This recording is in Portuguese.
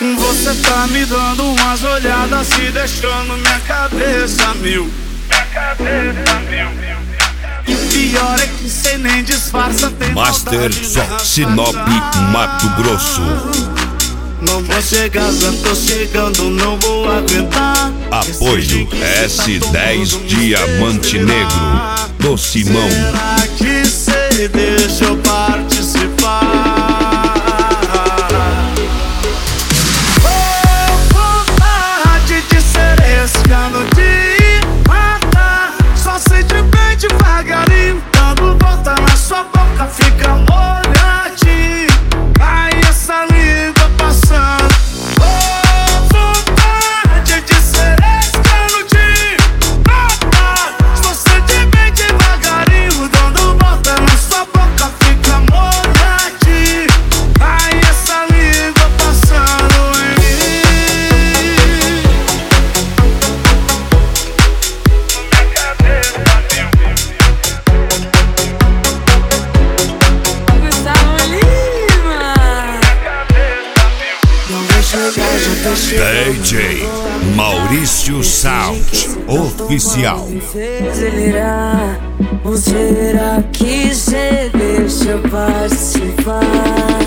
Você tá me dando umas olhadas e deixando minha cabeça mil. E pior é que cê nem disfarça, tem Master Sol, Sinop, Mato Grosso. Não vou chegar, já tô chegando, não vou aguentar. Apoio S10 Diamante Negro do Simão. Será que cê deixa eu participar? Oh, vontade de ser esse cano de matar. Só sente bem devagarinho, dando volta na sua boca, fica molhadinho. Aí essa língua passando. Oh, vontade de ser esse cano de matar. Só sente bem devagarinho, dando volta na sua boca, fica molhadinho. Aí essa língua passando em mim. Gustavo Lima. Não vou chegar, já tô chegando. DJ Maurício Sound Oficial. Me fez delirar. Ou será que cê deixa eu participar?